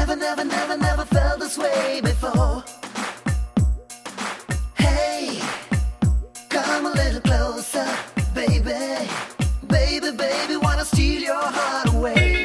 never felt this way before. Hey, come a little closer, baby. Baby, baby, wanna steal your heart away.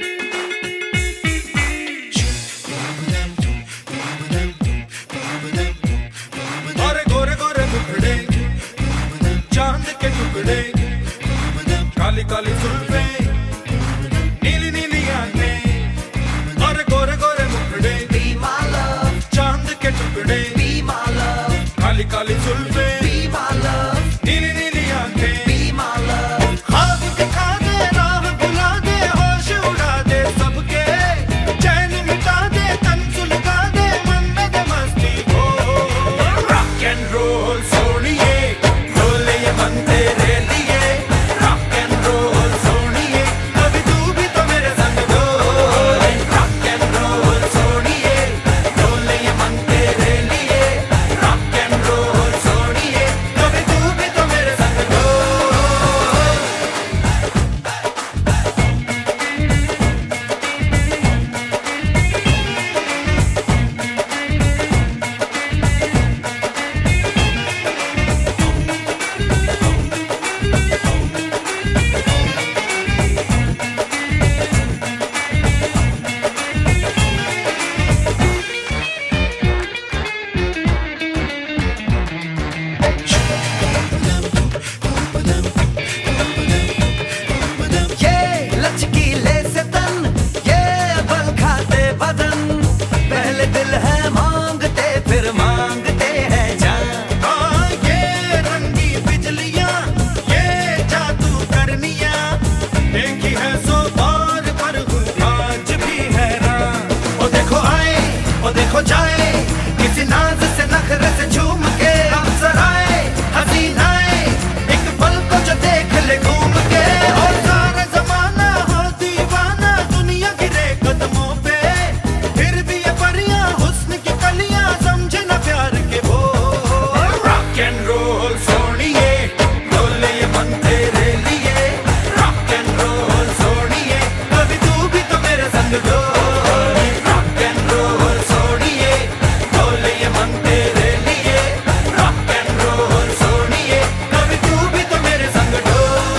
गोरे गोरे गोरे मुखड़े, चांद के टुकड़े, काली काली जुल्फे, नीली नीली आंखें, और गोरे गोरे मुखड़े, Be my love, चांद के टुकड़े, be my love, Kali Kali Julfe, be my love, नीली नीली आंखें, be my love. ख्वाब दिखा दे, राह बुला दे, होश उड़ा दे सबके, चैन मिटा दे, तन सुलगा दे, मन में दे मस्ती हो। Rock and roll सोनिए, ढोले ये मन तेरे लिए, rock and roll सोनिए, कभी तू भी तो मेरे संग डोल। Rock and roll सोनिए, ढोले ये मन तेरे लिए, rock and roll सोनिए, कभी तू भी तो मेरे संग डोल। ये लचकीले से तन, ये बल खाते बदन, पहले दिल है मांगते फिर मांगते हैं जान। हाँ, ये रंगी बिजलियां, ये जादू करनियां, देखी है सौ बार पर हूँ आज भी हैरान। ओ देखो आए, ओ देखो जाए, किसी नाज से नखरे से झूम के अवसर आए, हसीनाए एक पल को जो देख ले घूम के। और सारा जमाना हो दीवाना, दुनिया गिरे कदमों पे, फिर भी ये परियां हुस्न की कलियां समझे न प्यार के बोल। रॉक एंड रोल सोनिए, ढोले ये मन तेरे लिए, रॉक एंड रोल सोनिए, कभी तू भी तो मेरे संग डोल। रॉक एंड रोल सोनिए, ढोले ये मन तेरे लिए, रॉक एंड रोल सोनिए, कभी तू भी तो मेरे संग डोल।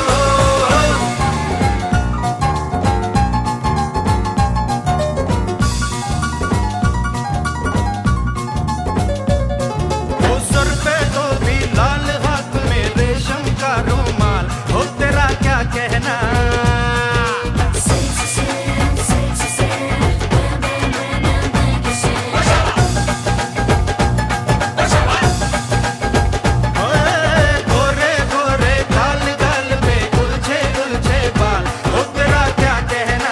वो सर पे तो भी लाल, हाथ में रेशम का रुमाल, हो तेरा क्या कहना। ओए, गोरे गोरे गाल गाल पे उलझे उलझे बाल, हो तेरा क्या कहना।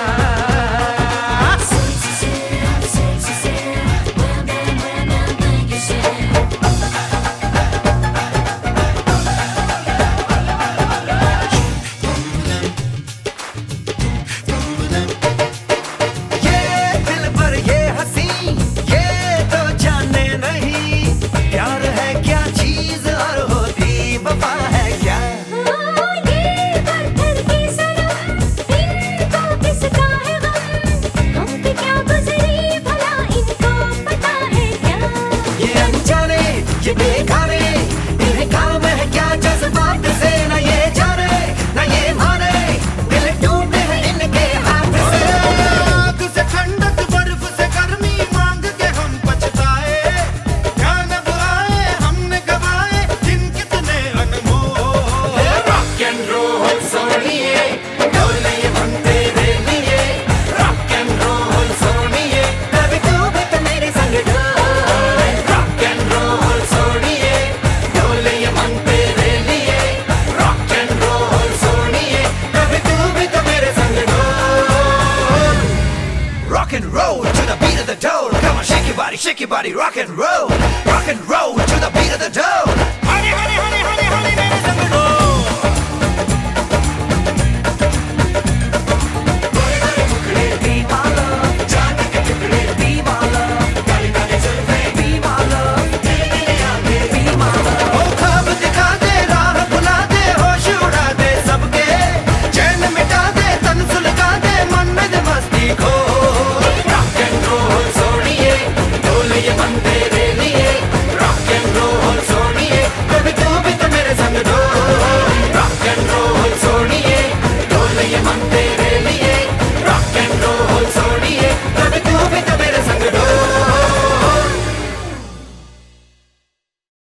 ये दिल पर ये हंसी, ये तो जाने नहीं, प्यार है क्या चीज और होती वफा है क्या। ये पत्थर की सनम, इनको किसका है गम, हम पे क्या गुजरी भला इनको पता है क्या। ये अनजाने, ये बेगाने, इन्हें काम है क्या जज्बात से, न ये जाने न ये माने, दिल टूटे हैं इनके हाथ से। आग से ठंडक, बर्फ से गर्मी मांग के हम पछताए, क्या नब आए हमने गवाए दिन कितने अनमोल। रॉक एंड रोल सोनिए, ढोले ये मन तेरे लिए, रॉक एंड रोल सोनिए, कभी तू भी तो मेरे संग डोल। रॉक एंड रोल सोनिए, ढोले ये मन तेरे लिए, रॉक एंड रोल सोनिए, कभी तू भी तो मेरे संग डोल। Rock and roll to the beat of the dole. Come on, shake your body, rock and roll.